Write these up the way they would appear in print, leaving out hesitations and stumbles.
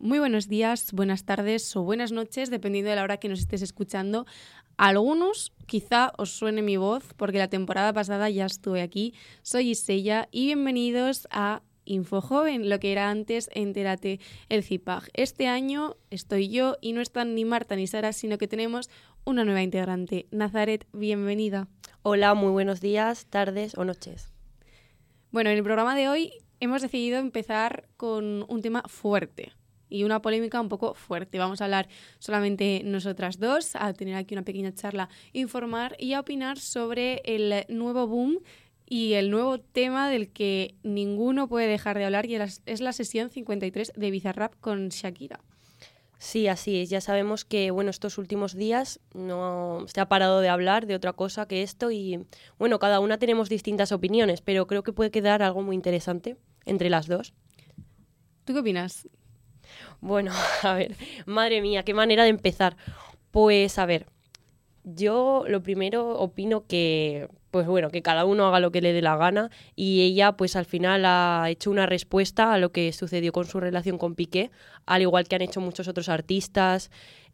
Muy buenos días, buenas tardes o buenas noches, dependiendo de la hora que nos estés escuchando. A algunos quizá os suene mi voz, porque la temporada pasada ya estuve aquí. Soy Isella y bienvenidos a InfoJoven, lo que era antes Entérate el CIPAG. Este año estoy yo y no están ni Marta ni Sara, sino que tenemos una nueva integrante. Nazaret, bienvenida. Hola, muy buenos días, tardes o noches. Bueno, en el programa de hoy hemos decidido empezar con un tema fuerte y una polémica un poco fuerte. Vamos a hablar solamente nosotras dos, a tener aquí una pequeña charla, informar y a opinar sobre el nuevo boom y el nuevo tema del que ninguno puede dejar de hablar, y es la sesión 53 de Bizarrap con Shakira. Sí, así es. Ya sabemos que estos últimos días no se ha parado de hablar de otra cosa que esto y cada una tenemos distintas opiniones, pero creo que puede quedar algo muy interesante entre las dos. ¿Tú qué opinas? Bueno, a ver, madre mía, qué manera de empezar. Pues a ver, yo lo primero opino que que cada uno haga lo que le dé la gana, y ella pues al final ha hecho una respuesta a lo que sucedió con su relación con Piqué, al igual que han hecho muchos otros artistas,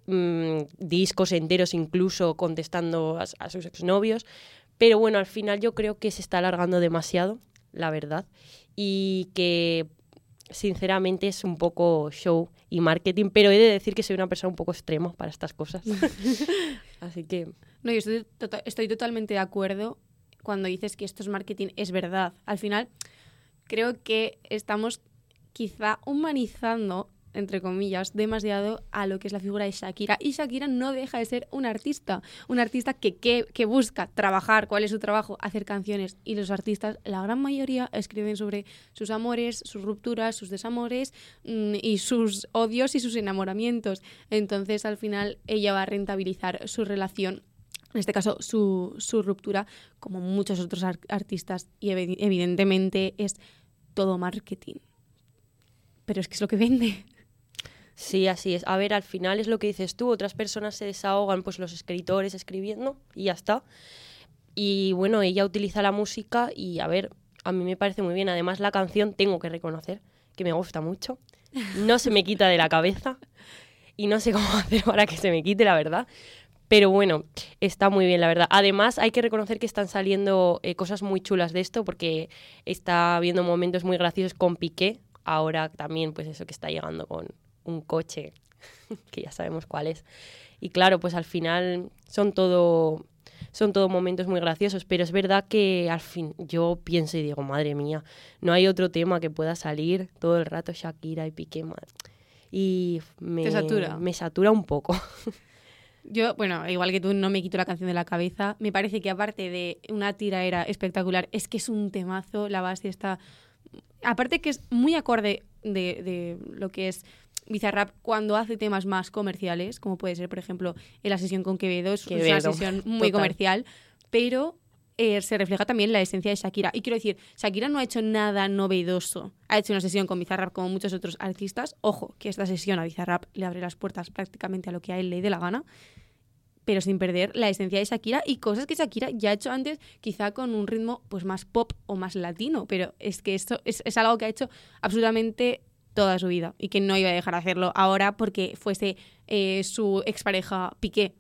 discos enteros incluso contestando a sus exnovios. Pero bueno, al final yo creo que se está alargando demasiado, la verdad, y que sinceramente es un poco show y marketing, pero he de decir que soy una persona un poco extrema para estas cosas. Así que... No, yo estoy totalmente de acuerdo cuando dices que esto es marketing, es verdad. Al final, creo que estamos quizá humanizando, entre comillas, demasiado a lo que es la figura de Shakira. Y Shakira no deja de ser un artista que busca trabajar. ¿Cuál es su trabajo? Hacer canciones. Y los artistas, la gran mayoría, escriben sobre sus amores, sus rupturas, sus desamores y sus odios y sus enamoramientos. Entonces, al final, ella va a rentabilizar su relación, en este caso su ruptura, como muchos otros artistas. Y evidentemente es todo marketing. Pero es que es lo que vende. Sí, así es. A ver, al final es lo que dices tú, otras personas se desahogan, pues los escritores escribiendo y ya está. Y bueno, ella utiliza la música y a ver, a mí me parece muy bien. Además, la canción, tengo que reconocer que me gusta mucho. No se me quita de la cabeza y no sé cómo hacer para que se me quite, la verdad. Pero bueno, está muy bien, la verdad. Además, hay que reconocer que están saliendo cosas muy chulas de esto, porque está habiendo momentos muy graciosos con Piqué. Ahora también, pues eso, que está llegando con un coche, que ya sabemos cuál es. Y claro, pues al final son todo momentos muy graciosos, pero es verdad que al fin yo pienso y digo, madre mía, no hay otro tema que pueda salir todo el rato Shakira y Piqué. Y ¿Te satura? Me satura un poco. Yo, igual que tú, no me quito la canción de la cabeza. Me parece que aparte de una tiraera espectacular, es que es un temazo, la base está... Aparte que es muy acorde de lo que es Bizarrap cuando hace temas más comerciales, como puede ser, por ejemplo, en la sesión con Quevedo, es una sesión muy comercial, pero se refleja también la esencia de Shakira. Y quiero decir, Shakira no ha hecho nada novedoso. Ha hecho una sesión con Bizarrap como muchos otros artistas. Ojo, que esta sesión a Bizarrap le abre las puertas prácticamente a lo que a él le dé la gana, pero sin perder la esencia de Shakira y cosas que Shakira ya ha hecho antes, quizá con un ritmo pues más pop o más latino, pero es que esto es algo que ha hecho absolutamente toda su vida y que no iba a dejar de hacerlo ahora porque fuese su expareja Piqué.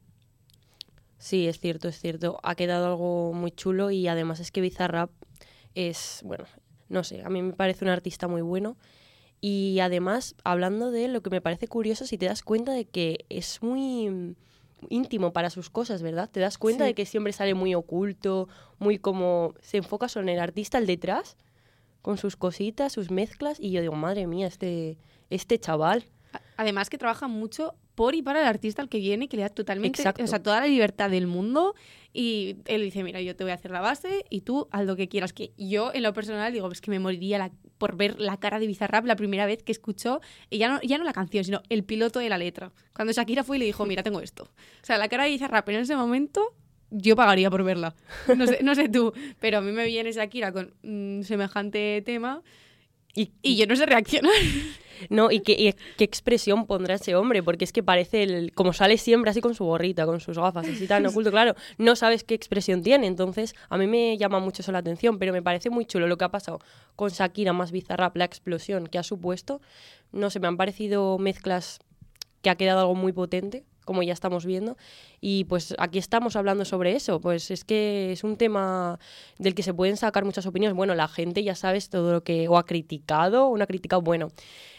Sí, es cierto, es cierto. Ha quedado algo muy chulo y además es que Bizarrap es, no sé, a mí me parece un artista muy bueno. Y además, hablando de él, lo que me parece curioso, si te das cuenta de que es muy íntimo para sus cosas, ¿verdad? Te das cuenta de que siempre sale muy oculto, muy como... Se enfoca solo en el artista, el detrás, con sus cositas, sus mezclas, y yo digo, madre mía, este chaval... Además que trabaja mucho por y para el artista al que viene, que le da totalmente, Exacto. o sea, toda la libertad del mundo, y él dice, mira, yo te voy a hacer la base y tú haz lo que quieras. Que yo, en lo personal, digo, es que me moriría por ver la cara de Bizarrap la primera vez que escuchó, y ya no la canción, sino el piloto de la letra. Cuando Shakira fue y le dijo, mira, tengo esto. O sea, la cara de Bizarrap en ese momento... Yo pagaría por verla. No sé tú, pero a mí me viene Shakira con semejante tema y yo no sé reaccionar. No, y qué expresión pondrá ese hombre, porque es que parece, como sale siempre así con su gorrita, con sus gafas, así tan oculto, claro, no sabes qué expresión tiene, entonces a mí me llama mucho eso la atención, pero me parece muy chulo lo que ha pasado con Shakira más Bizarrap, la explosión que ha supuesto, no sé, me han parecido mezclas que ha quedado algo muy potente, como ya estamos viendo, y pues aquí estamos hablando sobre eso, pues es que es un tema del que se pueden sacar muchas opiniones. Bueno, la gente ya sabes todo lo que o ha criticado o no ha criticado, bueno,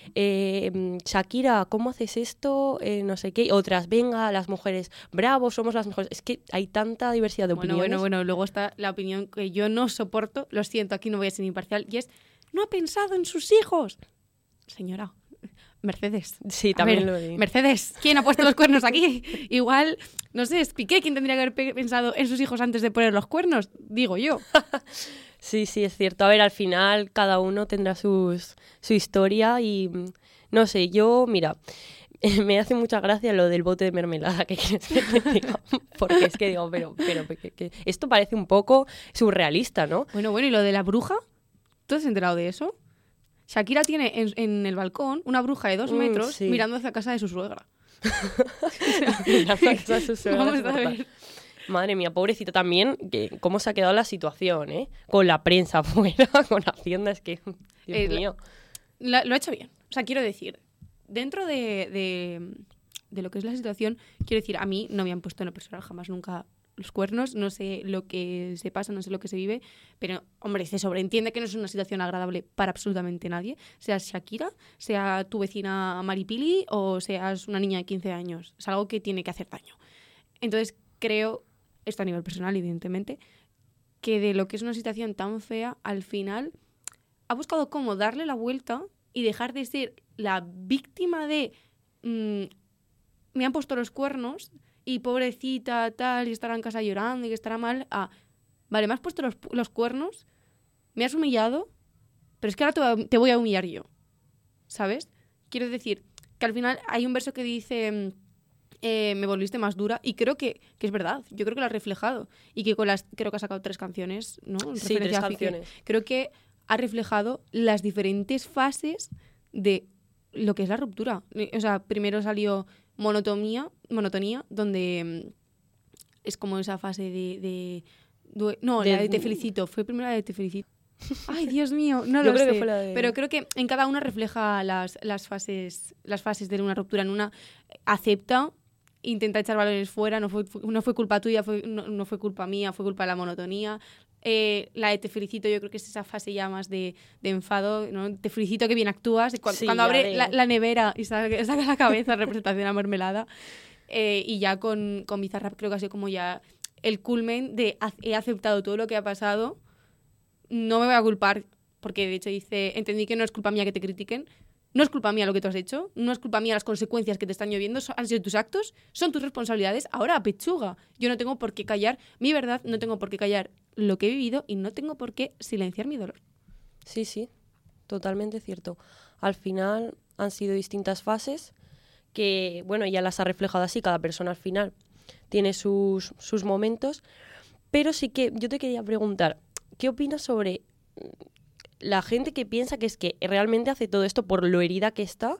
Shakira, ¿cómo haces esto? No sé qué, otras, venga, las mujeres, bravo, somos las mejores, es que hay tanta diversidad de opiniones. Bueno, luego está la opinión que yo no soporto, lo siento, aquí no voy a ser imparcial, y es, no ha pensado en sus hijos. Señora, Mercedes. Sí, también lo digo. Mercedes, ¿quién ha puesto los cuernos aquí? Igual, no sé, es Piqué quien tendría que haber pensado en sus hijos antes de poner los cuernos, digo yo. Sí, es cierto. A ver, al final cada uno tendrá su historia y no sé, yo, mira, me hace mucha gracia lo del bote de mermelada que quieres que te diga, porque es que digo, pero que esto parece un poco surrealista, ¿no? Bueno, ¿y lo de la bruja? ¿Tú has enterado de eso? Shakira tiene en el balcón una bruja de 2 metros sí. mirando hacia casa de su suegra. Mirando hacia casa de su suegra. Vamos a ver. Madre mía, pobrecita también, cómo se ha quedado la situación, ¿eh? Con la prensa afuera, con Hacienda, es que, Dios mío. Lo ha hecho bien. O sea, quiero decir, dentro de lo que es la situación, quiero decir, a mí no me han puesto en lo personal jamás nunca los cuernos, no sé lo que se pasa, no sé lo que se vive, pero, hombre, se sobreentiende que no es una situación agradable para absolutamente nadie, seas Shakira, sea tu vecina Maripili o seas una niña de 15 años. Es algo que tiene que hacer daño. Entonces, creo, esto a nivel personal, evidentemente, que de lo que es una situación tan fea, al final ha buscado cómo darle la vuelta y dejar de ser la víctima de me han puesto los cuernos y pobrecita, tal, y estará en casa llorando y que estará mal, vale, me has puesto los cuernos, me has humillado, pero es que ahora te voy a humillar yo, ¿sabes? Quiero decir que al final hay un verso que dice me volviste más dura, y creo que es verdad, yo creo que lo ha reflejado, y que creo que ha sacado 3 canciones, ¿no? Sí, 3 canciones. Creo que ha reflejado las diferentes fases de lo que es la ruptura. O sea, primero salió Monotonía, donde es como esa fase la de Te felicito. Fue primero la de Te felicito. Ay, Dios mío, no lo sé. Que fue la de... Pero creo que en cada una refleja las fases de una ruptura. En una acepta, intenta echar balones fuera, no fue culpa tuya, no fue culpa mía, fue culpa de la monotonía. La de Te felicito, yo creo que es esa fase ya más de enfado, ¿no? Te felicito, que bien actúas. Cuando abre la nevera y saca la cabeza, representación a mermelada. Y ya con Bizarrap creo que ha sido como ya el culmen de he aceptado todo lo que ha pasado, no me voy a culpar, porque de hecho dice, entendí que no es culpa mía que te critiquen, no es culpa mía lo que tú has hecho, no es culpa mía las consecuencias que te están lloviendo, han sido tus actos, son tus responsabilidades, ahora a pechuga. Yo no tengo por qué callar mi verdad, no tengo por qué callar lo que he vivido y no tengo por qué silenciar mi dolor. Sí, totalmente cierto. Al final han sido distintas fases que, bueno, ya las ha reflejado así, cada persona al final tiene sus momentos, pero sí que yo te quería preguntar, ¿qué opinas sobre la gente que piensa que es que realmente hace todo esto por lo herida que está,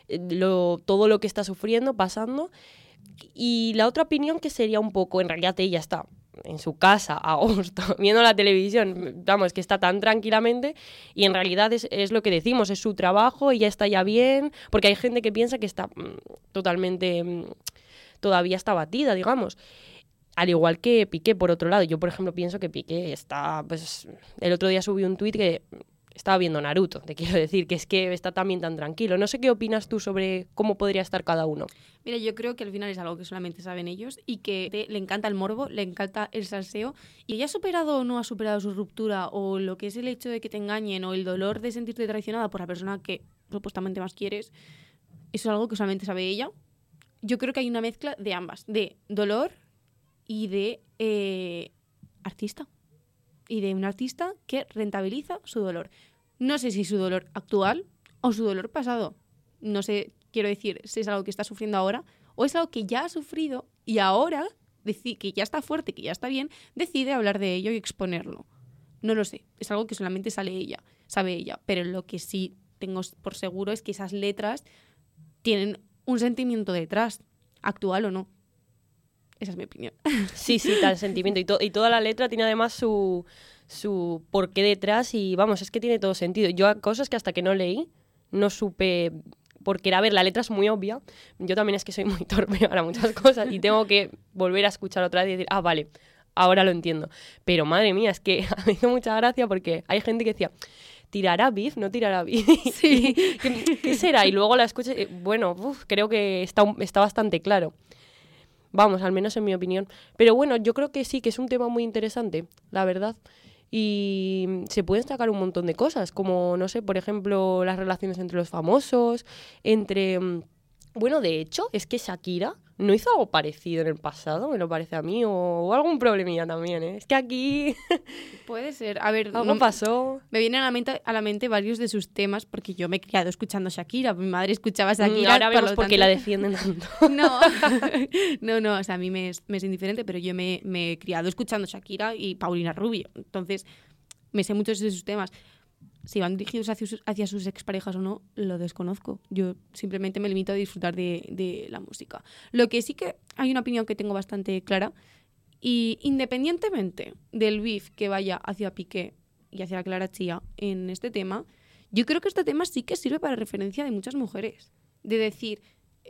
todo lo que está sufriendo, pasando? Y la otra opinión que sería un poco, en realidad ella está en su casa, a gusto, viendo la televisión, vamos, que está tan tranquilamente, y en realidad es lo que decimos, es su trabajo, ella está ya bien, porque hay gente que piensa que está totalmente, todavía está batida, digamos. Al igual que Piqué, por otro lado. Yo, por ejemplo, pienso que Piqué está... Pues, el otro día subí un tuit que estaba viendo Naruto, te quiero decir, que es que está también tan tranquilo. No sé qué opinas tú sobre cómo podría estar cada uno. Mira, yo creo que al final es algo que solamente saben ellos y que le encanta el morbo, le encanta el salseo. Y ella ha superado o no ha superado su ruptura, o lo que es el hecho de que te engañen, o el dolor de sentirte traicionada por la persona que supuestamente más quieres, eso es algo que solamente sabe ella. Yo creo que hay una mezcla de ambas, de dolor y de artista. Y de un artista que rentabiliza su dolor. No sé si su dolor actual o su dolor pasado. No sé, quiero decir, si es algo que está sufriendo ahora o es algo que ya ha sufrido y ahora, que ya está fuerte, que ya está bien, decide hablar de ello y exponerlo. No lo sé. Es algo que solamente sabe ella. Pero lo que sí tengo por seguro es que esas letras tienen un sentimiento detrás, actual o no. Esa es mi opinión. Sí, tal sentimiento. Y toda la letra tiene además su porqué detrás y vamos, es que tiene todo sentido. Yo cosas que hasta que no leí no supe, porque a ver, la letra es muy obvia. Yo también es que soy muy torpe para muchas cosas y tengo que volver a escuchar otra vez y decir, vale, ahora lo entiendo. Pero madre mía, es que me hizo mucha gracia porque hay gente que decía, ¿tirará beef? ¿No tirará beef? Sí. ¿Qué será? Y luego la escuché, bueno, creo que está bastante claro. Vamos, al menos en mi opinión. Pero bueno, yo creo que sí, que es un tema muy interesante, la verdad. Y se pueden sacar un montón de cosas, como, no sé, por ejemplo, las relaciones entre los famosos, entre... Bueno, de hecho, es que Shakira no hizo algo parecido en el pasado, me lo parece a mí, o algún problemilla también, ¿eh? Es que aquí... Puede ser. A ver, algo pasó. Me vienen a la mente varios de sus temas, porque yo me he criado escuchando Shakira. Mi madre escuchaba Shakira. Ahora vemos por qué la defienden tanto. No, o sea, a mí me es indiferente, pero yo me he criado escuchando Shakira y Paulina Rubio. Entonces, me sé muchos de sus temas. Si van dirigidos hacia sus exparejas o no, lo desconozco. Yo simplemente me limito a disfrutar de la música. Lo que sí que hay una opinión que tengo bastante clara, y independientemente del beef que vaya hacia Piqué y hacia Clara Chía en este tema, yo creo que este tema sí que sirve para referencia de muchas mujeres. De decir,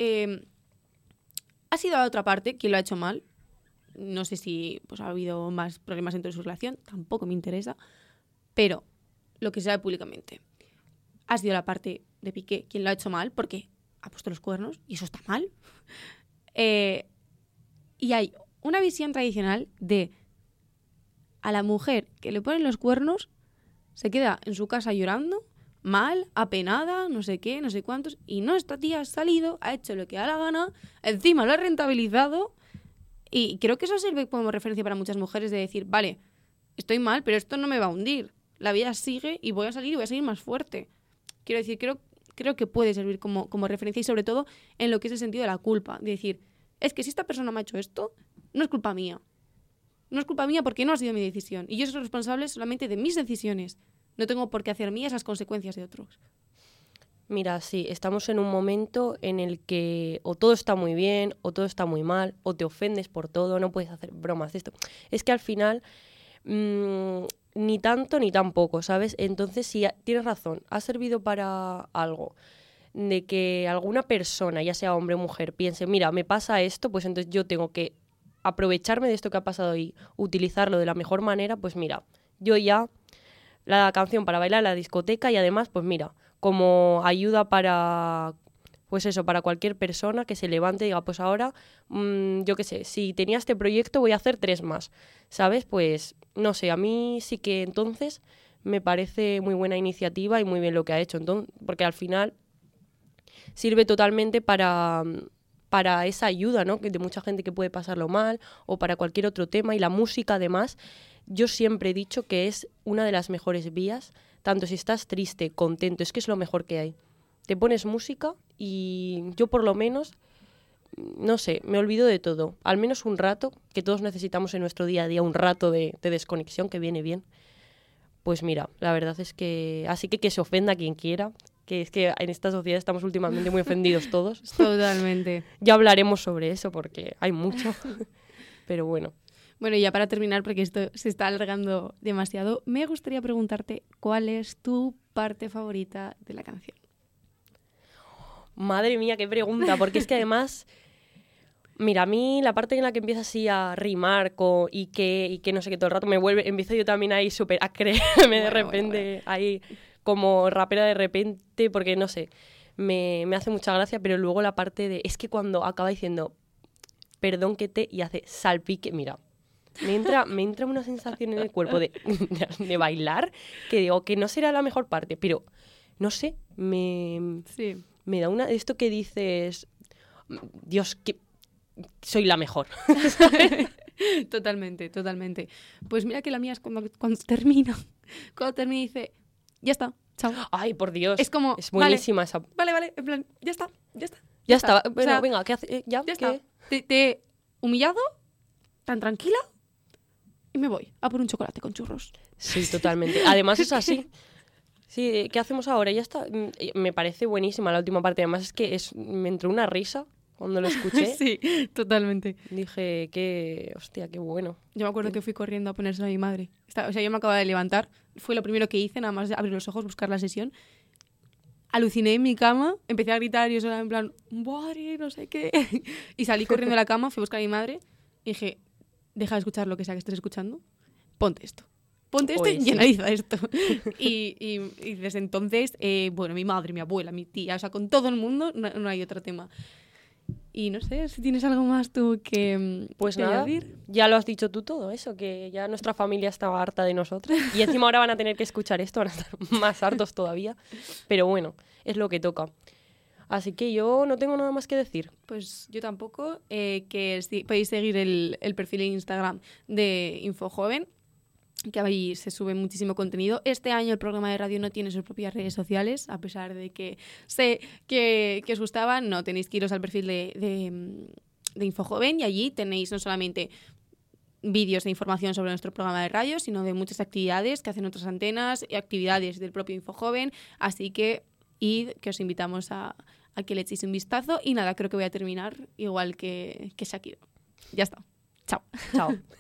ha sido la otra parte quien lo ha hecho mal. No sé si pues, ha habido más problemas dentro de su relación, tampoco me interesa, pero lo que se sabe públicamente, ha sido la parte de Piqué quien lo ha hecho mal porque ha puesto los cuernos y eso está mal. Y hay una visión tradicional de a la mujer que le ponen los cuernos se queda en su casa llorando, mal, apenada, no sé qué, no sé cuántos, y no, esta tía ha salido, ha hecho lo que da la gana, encima lo ha rentabilizado, y creo que eso sirve como referencia para muchas mujeres de decir, vale, estoy mal, pero esto no me va a hundir. La vida sigue y voy a salir y voy a salir más fuerte. Quiero decir, creo que puede servir como referencia y sobre todo en lo que es el sentido de la culpa. De decir, es que si esta persona me ha hecho esto, no es culpa mía. No es culpa mía porque no ha sido mi decisión. Y yo soy responsable solamente de mis decisiones. No tengo por qué hacer mías las consecuencias de otros. Mira, sí, estamos en un momento en el que o todo está muy bien, o todo está muy mal, o te ofendes por todo, no puedes hacer bromas de esto. Es que al final... ni tanto ni tampoco, ¿sabes? Entonces, sí, tienes razón, ha servido para algo, de que alguna persona, ya sea hombre o mujer, piense, mira, me pasa esto, pues entonces yo tengo que aprovecharme de esto que ha pasado y utilizarlo de la mejor manera, pues mira, yo ya, la canción para bailar en la discoteca y además, pues mira, como ayuda para... Pues eso, para cualquier persona que se levante y diga, pues ahora, yo qué sé, si tenía este proyecto voy a hacer 3 más, ¿sabes? Pues, no sé, a mí sí que entonces me parece muy buena iniciativa y muy bien lo que ha hecho, entonces, porque al final sirve totalmente para esa ayuda, ¿no? Que de mucha gente que puede pasarlo mal o para cualquier otro tema. Y la música, además, yo siempre he dicho que es una de las mejores vías, tanto si estás triste, contento, es que es lo mejor que hay. Te pones música y yo por lo menos, no sé, me olvido de todo. Al menos un rato, que todos necesitamos en nuestro día a día, un rato de desconexión que viene bien. Pues mira, la verdad es que... Así que se ofenda quien quiera, que es que en esta sociedad estamos últimamente muy ofendidos todos. Totalmente. Ya hablaremos sobre eso porque hay mucho, pero bueno. Bueno, y ya para terminar, porque esto se está alargando demasiado, me gustaría preguntarte cuál es tu parte favorita de la canción. Madre mía, qué pregunta, porque es que además, mira, a mí la parte en la que empieza así a rimar y que no sé qué todo el rato empiezo yo también ahí súper a creerme de repente, ahí como rapera de repente, porque no sé, me hace mucha gracia, pero luego la parte de, es que cuando acaba diciendo, perdón que te, y hace salpique, mira, me entra una sensación en el cuerpo de bailar, que digo que no será la mejor parte, pero no sé, Sí. Me da esto que dices, Dios, que soy la mejor. Totalmente. Pues mira que la mía es cuando termina. Cuando termina y dice, ya está, chao. Ay, por Dios. Es como, es buenísima esa. Vale, en plan, ya está. Ya está. Bueno, o sea, venga, ¿qué hace? Ya está. Te he humillado, tan tranquila, y me voy a por un chocolate con churros. Sí, totalmente. Además es así. Sí, ¿qué hacemos ahora? Ya está. Me parece buenísima la última parte. Además es que me entró una risa cuando lo escuché. Sí, totalmente. Dije, hostia, qué bueno. Yo me acuerdo que fui corriendo a ponérselo a mi madre. O sea, yo me acababa de levantar. Fue lo primero que hice, nada más abrir los ojos, buscar la sesión. Aluciné en mi cama, empecé a gritar y yo era en plan, ¡Madre, no sé qué! Y salí corriendo de la cama, fui a buscar a mi madre y dije, deja de escuchar lo que sea que estés escuchando, ponte esto. Ponte esto y analiza esto. Y desde entonces, bueno, mi madre, mi abuela, mi tía, o sea, con todo el mundo no hay otro tema. Y no sé, si tienes algo más tú que pues que nada, añadir. Ya lo has dicho tú todo, eso, que ya nuestra familia estaba harta de nosotros. Y encima ahora van a tener que escuchar esto, van a estar más hartos todavía. Pero bueno, es lo que toca. Así que yo no tengo nada más que decir. Pues yo tampoco, podéis seguir el perfil en Instagram de InfoJoven, que ahí se sube muchísimo contenido. Este año el programa de radio no tiene sus propias redes sociales, a pesar de que sé que os gustaban. No, tenéis que iros al perfil de InfoJoven y allí tenéis no solamente vídeos de información sobre nuestro programa de radio, sino de muchas actividades que hacen otras antenas y actividades del propio InfoJoven. Así que que os invitamos a que le echéis un vistazo. Y nada, creo que voy a terminar igual que Shakira. Ya está. Chao. Chao.